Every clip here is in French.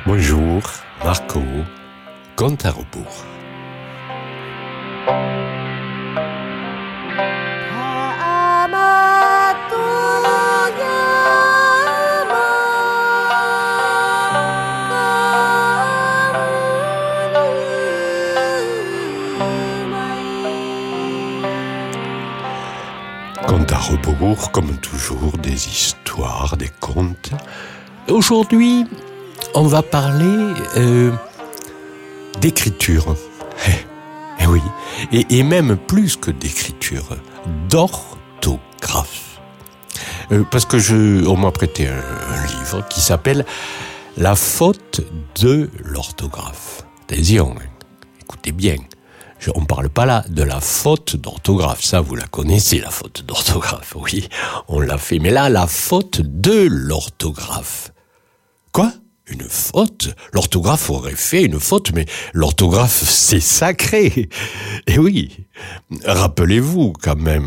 Bonjour, Marco, compte à rebours. Compte à rebours, comme toujours, des histoires, des contes. Aujourd'hui, on va parler d'écriture. Eh oui, et même plus que d'écriture, d'orthographe. Parce que on m'a prêté un livre qui s'appelle « La faute de l'orthographe ». Attention, écoutez bien. On ne parle pas là de la faute d'orthographe. Ça, vous la connaissez, la faute d'orthographe. Oui, on l'a fait. Mais là, la faute de l'orthographe. Quoi ? Une faute ? L'orthographe aurait fait une faute, mais l'orthographe, c'est sacré. Et oui, rappelez-vous quand même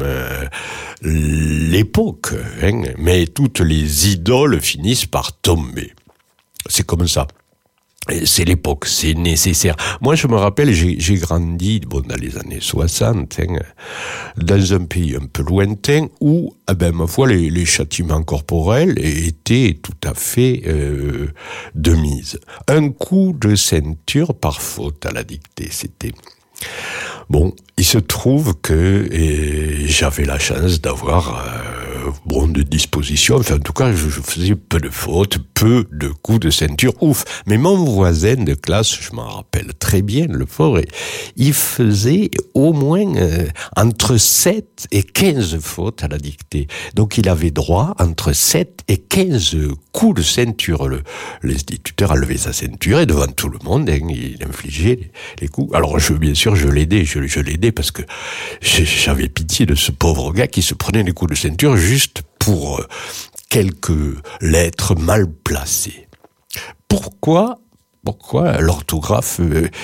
l'époque. Hein, mais toutes les idoles finissent par tomber. C'est comme ça. C'est l'époque, c'est nécessaire. Moi, je me rappelle, j'ai grandi dans les années 60, hein, dans un pays un peu lointain où, ma foi, les châtiments corporels étaient tout à fait de mise. Un coup de ceinture par faute à la dictée, c'était... Bon, il se trouve que j'avais la chance d'avoir de disposition. Enfin, en tout cas, je faisais peu de fautes, peu de coups de ceinture. Ouf. Mais mon voisin de classe, je m'en rappelle très bien, le fort, il faisait au moins entre 7 et 15 fautes à la dictée. Donc, il avait droit entre 7 et 15 coups de ceinture. L'instituteur a levé sa ceinture et devant tout le monde, hein, il infligeait les coups. Alors, bien sûr, je l'aidais. Je l'aidais parce que j'avais pitié de ce pauvre gars qui se prenait des coups de ceinture juste pour quelques lettres mal placées. Pourquoi l'orthographe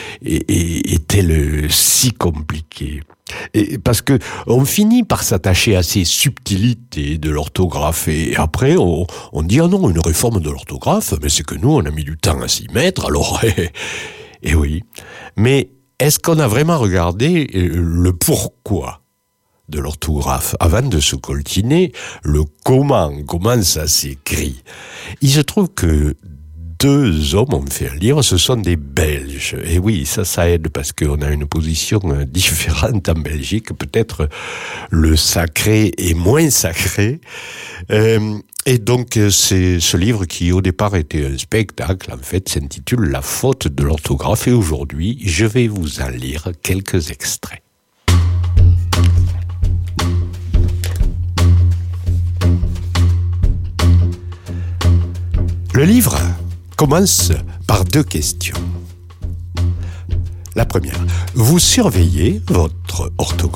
est-elle si compliquée ? Parce que on finit par s'attacher à ces subtilités de l'orthographe et après on dit ah non, une réforme de l'orthographe, mais c'est que nous on a mis du temps à s'y mettre, alors et oui. Mais est-ce qu'on a vraiment regardé le pourquoi de l'orthographe avant de se coltiner le comment ça s'écrit? Il se trouve que 2 hommes ont fait un livre, ce sont des Belges. Et oui, ça aide parce qu'on a une position différente en Belgique. Peut-être le sacré est moins sacré. Et donc, c'est ce livre qui, au départ, était un spectacle, en fait, s'intitule « La faute de l'orthographe ». Et aujourd'hui, je vais vous en lire quelques extraits. Le livre commence par 2 questions. La première, vous surveillez votre orthographe ?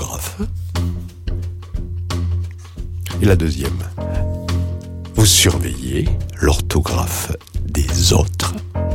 Et la deuxième, vous surveillez l'orthographe des autres ?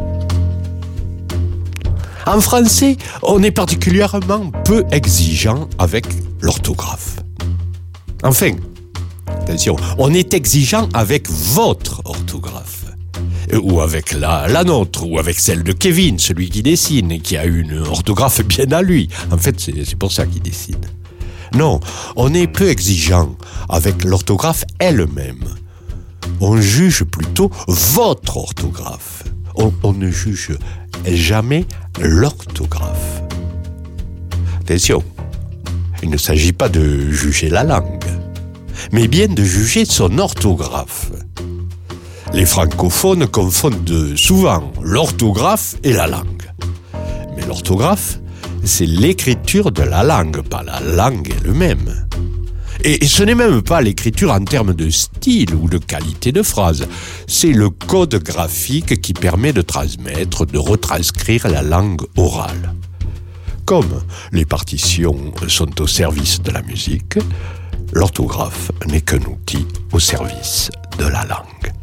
En français, on est particulièrement peu exigeant avec l'orthographe. Enfin, attention, on est exigeant avec votre orthographe. Ou avec la nôtre, ou avec celle de Kevin, celui qui dessine, et qui a une orthographe bien à lui. En fait, c'est pour ça qu'il dessine. Non, on est peu exigeant avec l'orthographe elle-même. On juge plutôt votre orthographe. On ne juge jamais l'orthographe. Attention, il ne s'agit pas de juger la langue, mais bien de juger son orthographe. Les francophones confondent souvent l'orthographe et la langue. Mais l'orthographe, c'est l'écriture de la langue, pas la langue elle-même. Et ce n'est même pas l'écriture en termes de style ou de qualité de phrase. C'est le code graphique qui permet de transmettre, de retranscrire la langue orale. Comme les partitions sont au service de la musique, l'orthographe n'est qu'un outil au service de la langue.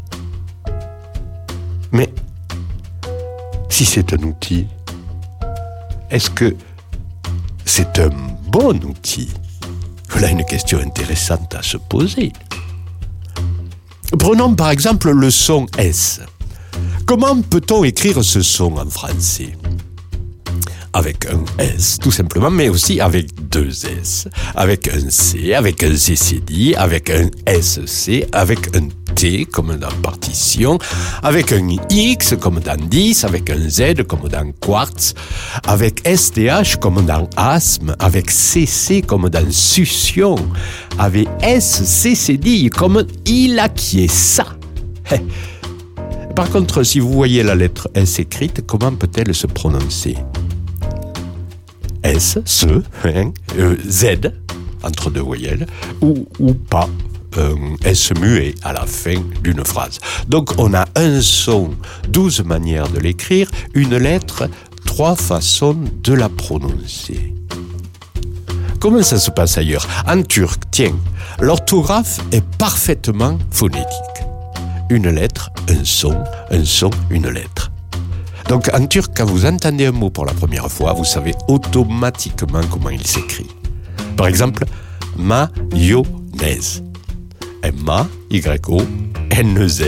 Mais si c'est un outil, est-ce que c'est un bon outil ? Voilà une question intéressante à se poser. Prenons par exemple le son S. Comment peut-on écrire ce son en français ? Avec un S, tout simplement, mais aussi avec deux S, avec un C, avec un CCD, avec un SC, avec un T comme dans partition, avec un X comme dans 10, avec un Z comme dans quartz, avec STH comme dans asthme, avec CC comme dans succion, avec SCCD comme il a qui est ça. Par contre, si vous voyez la lettre S écrite, comment peut-elle se prononcer ? S, Z, entre deux voyelles, ou pas, S muet à la fin d'une phrase. Donc on a un son, 12 manières de l'écrire, une lettre, 3 façons de la prononcer. Comment ça se passe ailleurs ? En turc, tiens, l'orthographe est parfaitement phonétique. Une lettre, un son, une lettre. Donc en turc, quand vous entendez un mot pour la première fois, vous savez automatiquement comment il s'écrit. Par exemple, mayonnaise. M-A-Y-O-N-Z.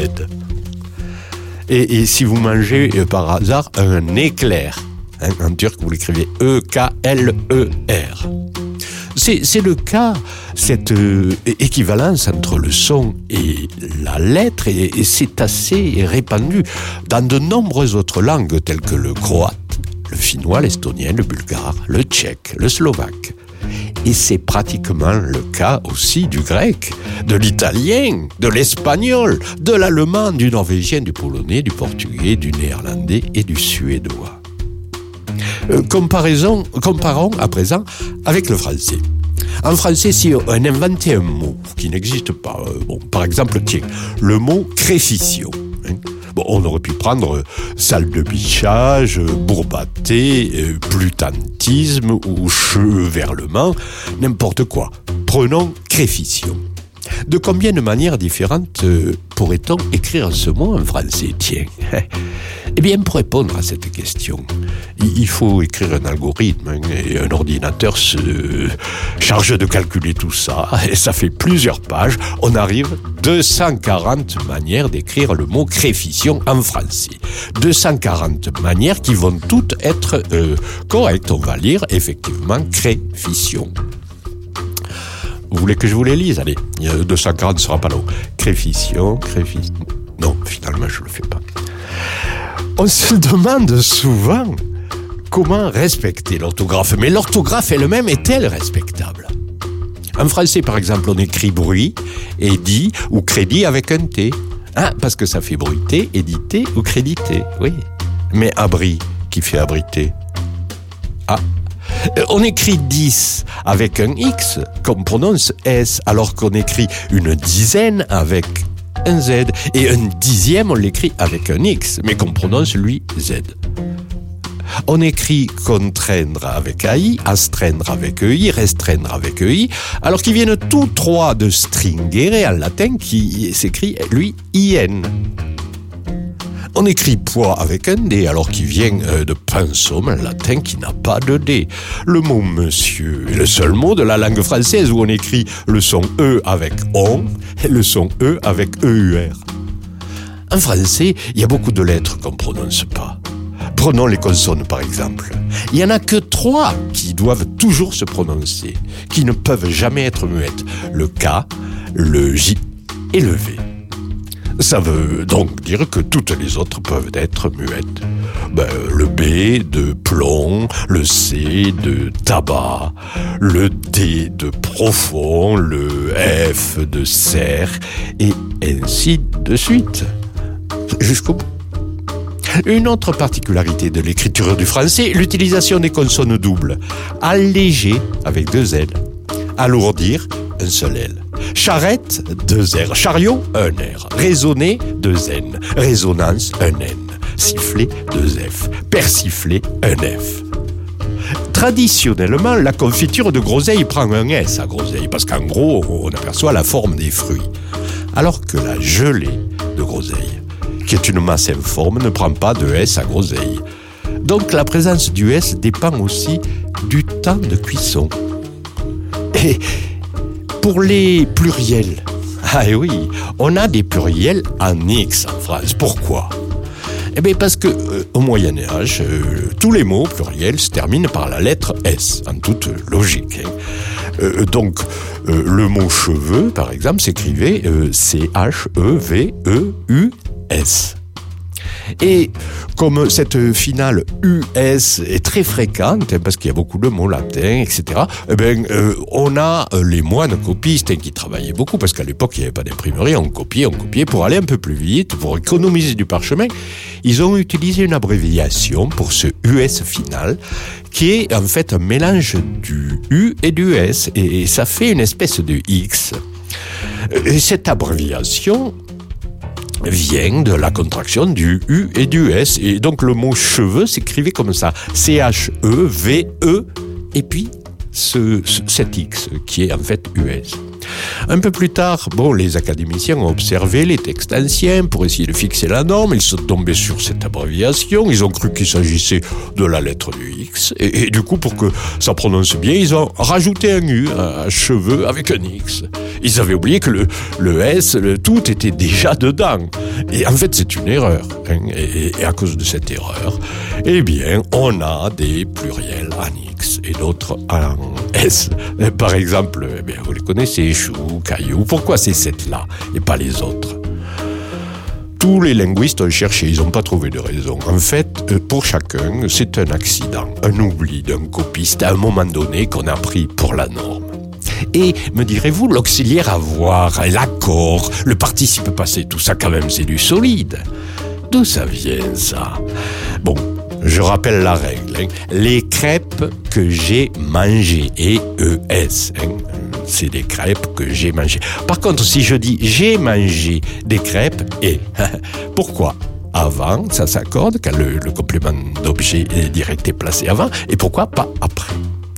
Et si vous mangez par hasard un éclair, en turc vous l'écrivez E-K-L-E-R. C'est le cas, cette équivalence entre le son et la lettre, et c'est assez répandu dans de nombreuses autres langues telles que le croate, le finnois, l'estonien, le bulgare, le tchèque, le slovaque. Et c'est pratiquement le cas aussi du grec, de l'italien, de l'espagnol, de l'allemand, du norvégien, du polonais, du portugais, du néerlandais et du suédois. Comparons à présent avec le français. En français, si on inventait un mot qui n'existe pas, par exemple, tiens, le mot créfition. On aurait pu prendre salle de bichage, bourbaté, plutantisme ou cheverlement, n'importe quoi. Prenons créfition. De combien de manières différentes pourrait-on écrire ce mot en français, tiens ? Eh bien, pour répondre à cette question, il faut écrire un algorithme et un ordinateur se charge de calculer tout ça et ça fait plusieurs pages. On arrive 240 manières d'écrire le mot créfition en français. 240 manières qui vont toutes être correctes. On va lire effectivement créfition. Vous voulez que je vous les lise ? Allez, 240 ne sera pas long. Créfition. Non, finalement, je ne le fais pas. On se demande souvent comment respecter l'orthographe. Mais l'orthographe elle-même est-elle respectable ? En français, par exemple, on écrit bruit, édit ou crédit avec un T. Parce que ça fait bruiter, éditer ou créditer. Oui. Mais abri, qui fait abriter ? On écrit 10 avec un X, qu'on prononce S, alors qu'on écrit une dizaine avec un Z. Et un dixième, on l'écrit avec un X, mais qu'on prononce, lui, Z. On écrit contraindre avec AI, astreindre avec EI, restreindre avec EI, alors qu'ils viennent tous trois de stringere en latin, qui s'écrit, lui, IN. On écrit poids avec un D, alors qu'il vient de pensum, en latin, qui n'a pas de D. Le mot monsieur est le seul mot de la langue française où on écrit le son E avec on et le son E avec EUR. En français, il y a beaucoup de lettres qu'on ne prononce pas. Prenons les consonnes par exemple. Il n'y en a que 3 qui doivent toujours se prononcer, qui ne peuvent jamais être muettes. Le K, le J et le V. Ça veut donc dire que toutes les autres peuvent être muettes. Le B de plomb, le C de tabac, le D de profond, le F de cerf, et ainsi de suite. Jusqu'au bout. Une autre particularité de l'écriture du français, l'utilisation des consonnes doubles. Alléger avec 2 L. Alourdir, un seul L. Charrette, 2 R. Chariot, 1 R. Raisonner, 2 N. Résonance, 1 N. Siffler, 2 F. Persifler, 1 F. Traditionnellement, la confiture de groseille prend un S à groseille, parce qu'en gros, on aperçoit la forme des fruits. Alors que la gelée de groseille, qui est une masse informe, ne prend pas de S à groseille. Donc la présence du S dépend aussi du temps de cuisson. Et pour les pluriels, oui, on a des pluriels en X en France. Pourquoi ? Eh bien parce que au Moyen-Âge, tous les mots pluriels se terminent par la lettre S, en toute logique. Donc, le mot cheveux, par exemple, s'écrivait C-H-E-V-E-U-S. Et comme cette finale US est très fréquente, parce qu'il y a beaucoup de mots latins, etc., on a les moines copistes qui travaillaient beaucoup, parce qu'à l'époque, il n'y avait pas d'imprimerie, on copiait, pour aller un peu plus vite, pour économiser du parchemin. Ils ont utilisé une abréviation pour ce US final, qui est en fait un mélange du U et du S, et ça fait une espèce de X. Et cette abréviation vient de la contraction du U et du S. Et donc le mot cheveux s'écrivait comme ça, C-H-E-V-E, et puis cet X qui est en fait US. Un peu plus tard, les académiciens ont observé les textes anciens pour essayer de fixer la norme. Ils sont tombés sur cette abréviation. Ils ont cru qu'il s'agissait de la lettre du X. Et du coup, pour que ça prononce bien, ils ont rajouté un U à cheveux avec un X. Ils avaient oublié que le S, tout était déjà dedans. Et en fait, c'est une erreur. Et à cause de cette erreur, on a des pluriels en X et d'autres en S. Par exemple, vous les connaissez, chou, caillou. Pourquoi c'est cette-là et pas les autres? Tous les linguistes ont cherché, ils n'ont pas trouvé de raison. En fait, pour chacun, c'est un accident, un oubli d'un copiste à un moment donné qu'on a pris pour la norme. Et, me direz-vous, l'auxiliaire avoir, l'accord, le participe passé, tout ça quand même c'est du solide. D'où ça vient ça? Je rappelle la règle. Les crêpes que j'ai mangées, E-E-S, c'est des crêpes que j'ai mangées. Par contre, si je dis j'ai mangé des crêpes, pourquoi avant, ça s'accorde quand le complément d'objet direct est placé avant, et pourquoi pas après?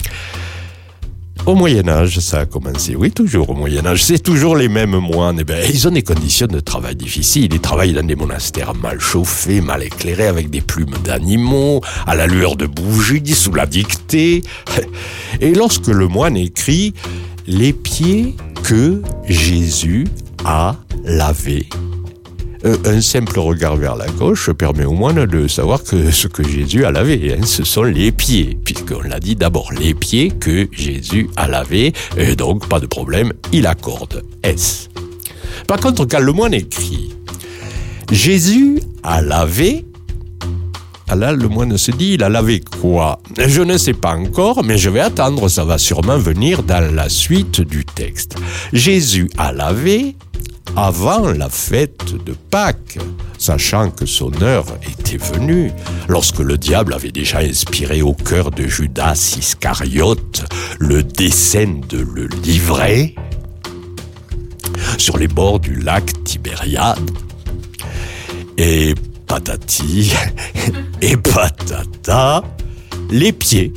Au Moyen-Âge, ça a commencé. Oui, toujours au Moyen-Âge. C'est toujours les mêmes moines. Ils ont des conditions de travail difficiles. Ils travaillent dans des monastères mal chauffés, mal éclairés, avec des plumes d'animaux, à la lueur de bougies, sous la dictée. Et lorsque le moine écrit « Les pieds que Jésus a lavés », un simple regard vers la gauche permet au moine de savoir que ce que Jésus a lavé, ce sont les pieds, puisqu'on l'a dit d'abord, les pieds que Jésus a lavés, et donc pas de problème, il accorde S. Par contre, quand le moine écrit « Jésus a lavé », là, le moine se dit, il a lavé quoi? Je ne sais pas encore, mais je vais attendre, ça va sûrement venir dans la suite du texte. Jésus a lavé avant la fête de Pâques, sachant que son heure était venue, lorsque le diable avait déjà inspiré au cœur de Judas Iscariote le dessein de le livrer, sur les bords du lac Tibériade, et patati et patata, les pieds.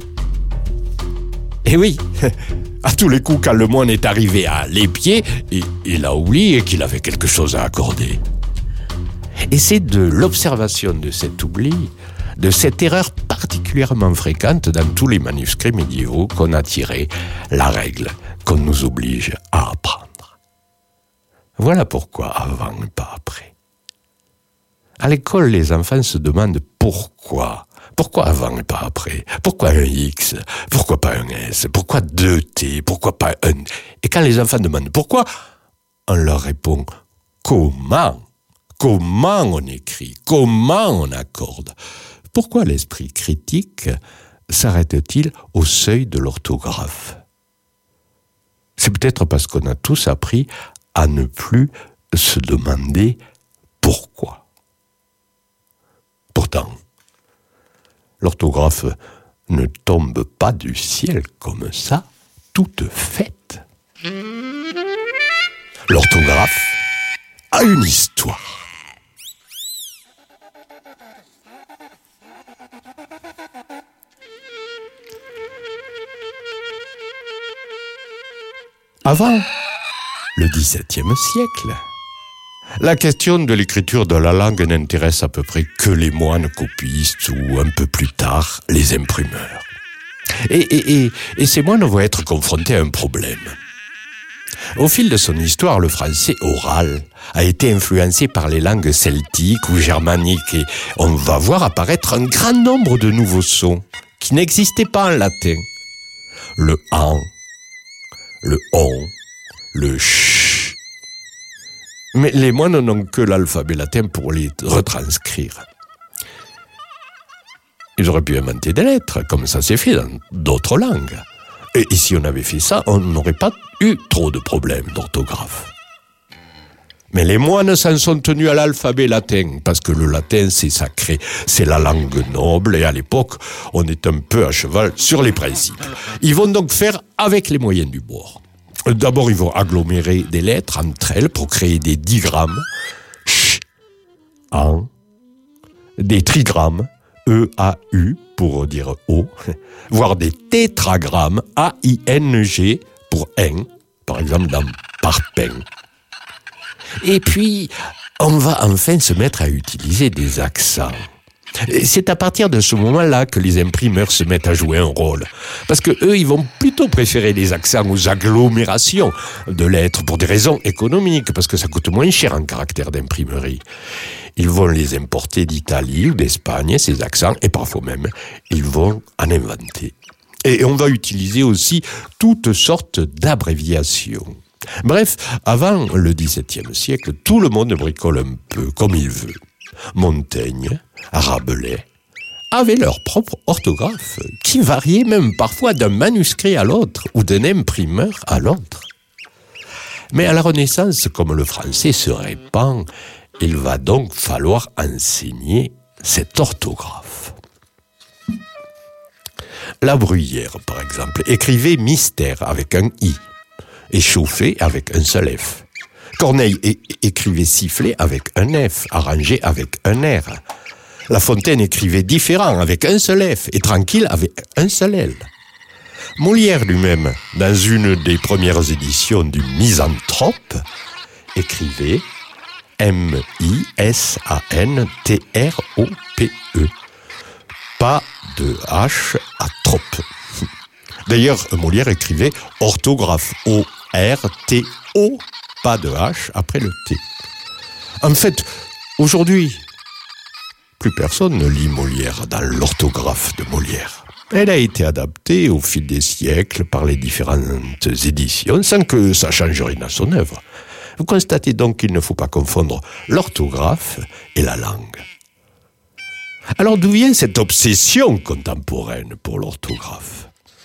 Et oui, à tous les coups, quand le moine est arrivé à les pieds, il a oublié qu'il avait quelque chose à accorder. Et c'est de l'observation de cet oubli, de cette erreur particulièrement fréquente dans tous les manuscrits médiévaux qu'on a tiré la règle qu'on nous oblige à apprendre. Voilà pourquoi avant et pas après. À l'école, les enfants se demandent pourquoi. Pourquoi avant et pas après? Pourquoi un X? Pourquoi pas un S? Pourquoi 2 T? Pourquoi pas un... Et quand les enfants demandent pourquoi, on leur répond comment? Comment on écrit? Comment on accorde? Pourquoi l'esprit critique s'arrête-t-il au seuil de l'orthographe? C'est peut-être parce qu'on a tous appris à ne plus se demander pourquoi. Pourtant, l'orthographe ne tombe pas du ciel comme ça, toute faite. L'orthographe a une histoire. Avant le XVIIe siècle, la question de l'écriture de la langue n'intéresse à peu près que les moines copistes ou un peu plus tard les imprimeurs. Et ces moines vont être confrontés à un problème. Au fil de son histoire, le français oral a été influencé par les langues celtiques ou germaniques et on va voir apparaître un grand nombre de nouveaux sons qui n'existaient pas en latin. Le « an », le « on », le « ch ». Mais les moines n'ont que l'alphabet latin pour les retranscrire. Ils auraient pu inventer des lettres, comme ça s'est fait dans d'autres langues. Et si on avait fait ça, on n'aurait pas eu trop de problèmes d'orthographe. Mais les moines s'en sont tenus à l'alphabet latin, parce que le latin c'est sacré, c'est la langue noble, et à l'époque, on est un peu à cheval sur les principes. Ils vont donc faire avec les moyens du bord. D'abord, ils vont agglomérer des lettres entre elles pour créer des digrammes, ch, an, des trigrammes, E-A-U pour dire O, voire des tétragrammes, A-I-N-G pour en, par exemple dans parpaing. Et puis, on va enfin se mettre à utiliser des accents. C'est à partir de ce moment-là que les imprimeurs se mettent à jouer un rôle. Parce que eux, ils vont plutôt préférer les accents aux agglomérations de lettres pour des raisons économiques, parce que ça coûte moins cher en caractère d'imprimerie. Ils vont les importer d'Italie ou d'Espagne, ces accents, et parfois même, ils vont en inventer. Et on va utiliser aussi toutes sortes d'abréviations. Bref, avant le XVIIe siècle, tout le monde bricole un peu comme il veut. Montaigne, Rabelais avaient leur propre orthographe, qui variait même parfois d'un manuscrit à l'autre ou d'un imprimeur à l'autre. Mais à la Renaissance, comme le français se répand, il va donc falloir enseigner cette orthographe. La Bruyère, par exemple, écrivait mystère avec un i et chauffé avec un seul f. Corneille écrivait siffler avec un f, arrangé avec un r. La Fontaine écrivait différent avec un seul f et tranquille avec un seul l. Molière lui-même, dans une des premières éditions du Misanthrope, écrivait M-I-S-A-N-T-R-O-P-E. Pas de H à trope. D'ailleurs, Molière écrivait orthographe O-R-T-O, pas de H après le T. En fait, aujourd'hui, plus personne ne lit Molière dans l'orthographe de Molière. Elle a été adaptée au fil des siècles par les différentes éditions sans que ça change rien à son œuvre. Vous constatez donc qu'il ne faut pas confondre l'orthographe et la langue. Alors d'où vient cette obsession contemporaine pour l'orthographe ?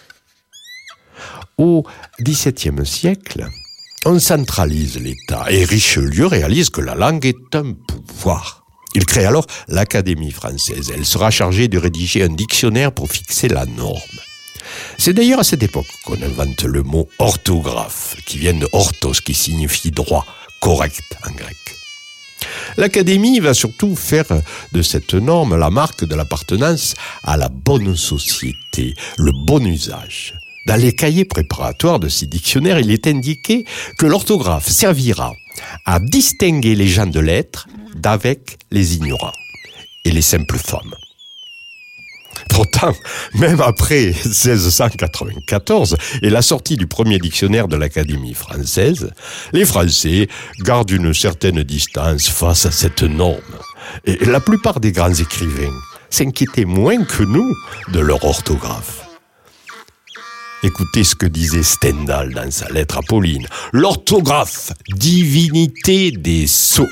Au XVIIe siècle, on centralise l'État et Richelieu réalise que la langue est un pouvoir. Il crée alors l'Académie française. Elle sera chargée de rédiger un dictionnaire pour fixer la norme. C'est d'ailleurs à cette époque qu'on invente le mot orthographe, qui vient de orthos, qui signifie droit, correct en grec. L'Académie va surtout faire de cette norme la marque de l'appartenance à la bonne société, le bon usage. Dans les cahiers préparatoires de ces dictionnaires, il est indiqué que l'orthographe servira à distinguer les gens de lettres d'avec les ignorants et les simples femmes. Pourtant, même après 1694 et la sortie du premier dictionnaire de l'Académie française, les Français gardent une certaine distance face à cette norme. Et la plupart des grands écrivains s'inquiétaient moins que nous de leur orthographe. Écoutez ce que disait Stendhal dans sa lettre à Pauline. L'orthographe, divinité des sots.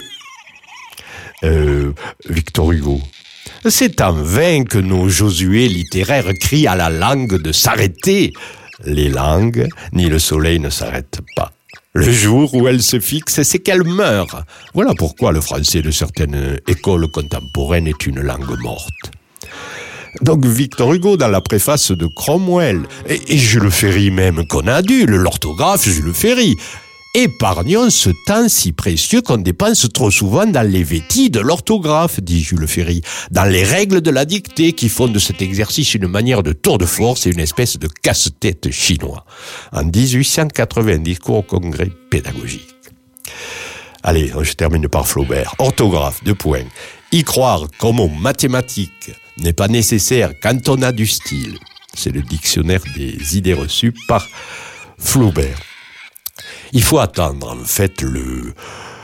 Victor Hugo. C'est en vain que nos Josué littéraires crient à la langue de s'arrêter. Les langues, ni le soleil ne s'arrêtent pas. Le jour où elle se fixe, c'est qu'elle meurt. Voilà pourquoi le français de certaines écoles contemporaines est une langue morte. Donc Victor Hugo, dans la préface de Cromwell, et Jules Ferry même qu'on adule, l'orthographe Jules Ferry, épargnons ce temps si précieux qu'on dépense trop souvent dans les vétis de l'orthographe, dit Jules Ferry, dans les règles de la dictée qui font de cet exercice une manière de tour de force et une espèce de casse-tête chinois. En 1880, discours au congrès pédagogique. Allez, je termine par Flaubert. Orthographe, 2 points. Y croire comme aux mathématiques n'est pas nécessaire quand on a du style. C'est le dictionnaire des idées reçues par Flaubert. Il faut attendre en fait le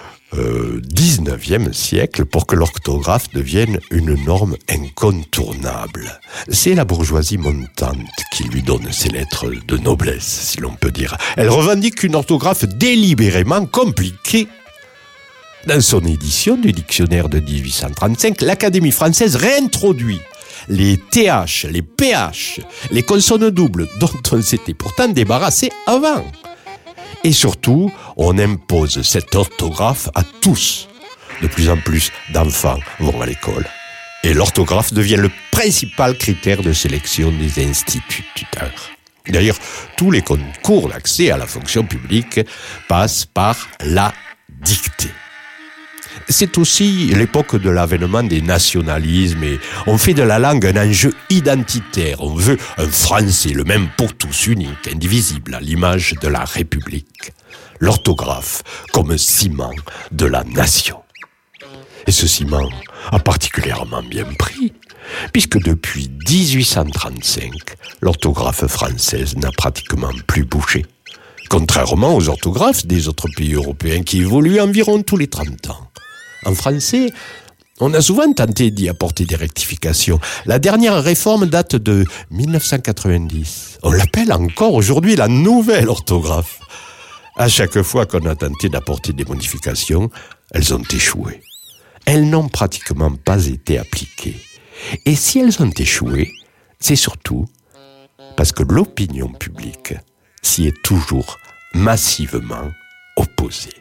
19e siècle pour que l'orthographe devienne une norme incontournable. C'est la bourgeoisie montante qui lui donne ses lettres de noblesse, si l'on peut dire. Elle revendique une orthographe délibérément compliquée. Dans son édition du dictionnaire de 1835, l'Académie française réintroduit les TH, les PH, les consonnes doubles dont on s'était pourtant débarrassé avant. Et surtout, on impose cette orthographe à tous. De plus en plus d'enfants vont à l'école. Et l'orthographe devient le principal critère de sélection des instituteurs. D'ailleurs, tous les concours d'accès à la fonction publique passent par la dictée. C'est aussi l'époque de l'avènement des nationalismes et on fait de la langue un enjeu identitaire. On veut un français, le même pour tous, unique, indivisible, à l'image de la République. L'orthographe comme ciment de la nation. Et ce ciment a particulièrement bien pris, puisque depuis 1835, l'orthographe française n'a pratiquement plus bougé. Contrairement aux orthographes des autres pays européens qui évoluent environ tous les 30 ans. En français, on a souvent tenté d'y apporter des rectifications. La dernière réforme date de 1990. On l'appelle encore aujourd'hui la nouvelle orthographe. À chaque fois qu'on a tenté d'apporter des modifications, elles ont échoué. Elles n'ont pratiquement pas été appliquées. Et si elles ont échoué, c'est surtout parce que l'opinion publique s'y est toujours massivement opposée.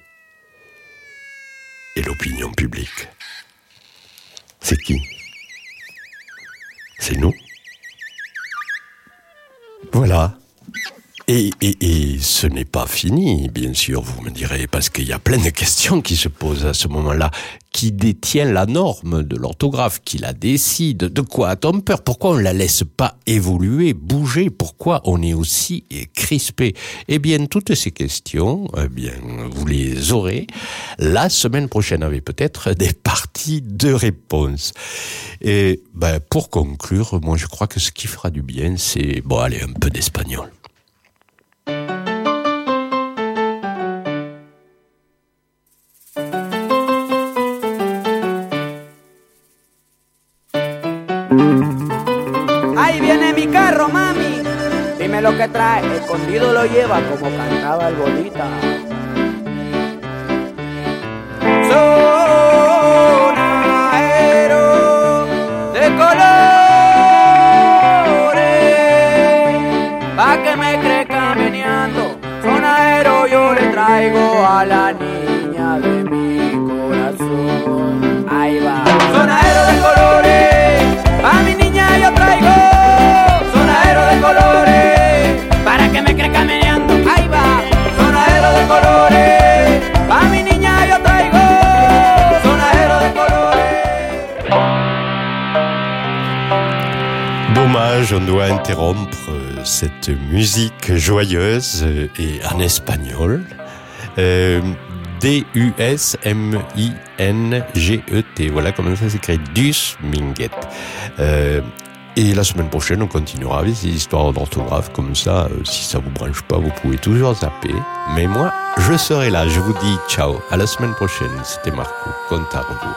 Et l'opinion publique, c'est qui? C'est nous. Voilà. Et ce n'est pas fini, bien sûr, vous me direz, parce qu'il y a plein de questions qui se posent à ce moment-là. Qui détient la norme de l'orthographe? Qui la décide? De quoi a-t-on peur? Pourquoi on ne la laisse pas évoluer, bouger? Pourquoi on est aussi crispé? Eh bien, toutes ces questions, vous les aurez la semaine prochaine avec peut-être des parties de réponses. Et pour conclure, moi je crois que ce qui fera du bien, c'est, un peu d'espagnol. Ahí viene mi carro, mami. Dime lo que trae, escondido lo lleva como cantaba el bolita. Sonajero de colores, pa' que me crezca meneando. Sonajero yo le traigo a la niña de mi corazón. Ahí va. Sonajero de colores, pa' mi niña yo traigo. Sonajero de colores, para que me crezca meneando. Ahí va. Sonajero de colores, pa' mi niña yo traigo. Sonajero de colores. Dommage, on doit interrompre cette musique joyeuse et en espagnol. D-U-S-M-I-N-G-E-T. Voilà comment ça s'écrit. Dus Minguet. Et la semaine prochaine, on continuera avec ces histoires d'orthographe. Comme ça, si ça vous branche pas, vous pouvez toujours zapper. Mais moi, je serai là. Je vous dis ciao. À la semaine prochaine. C'était Marco. Compte à rebours.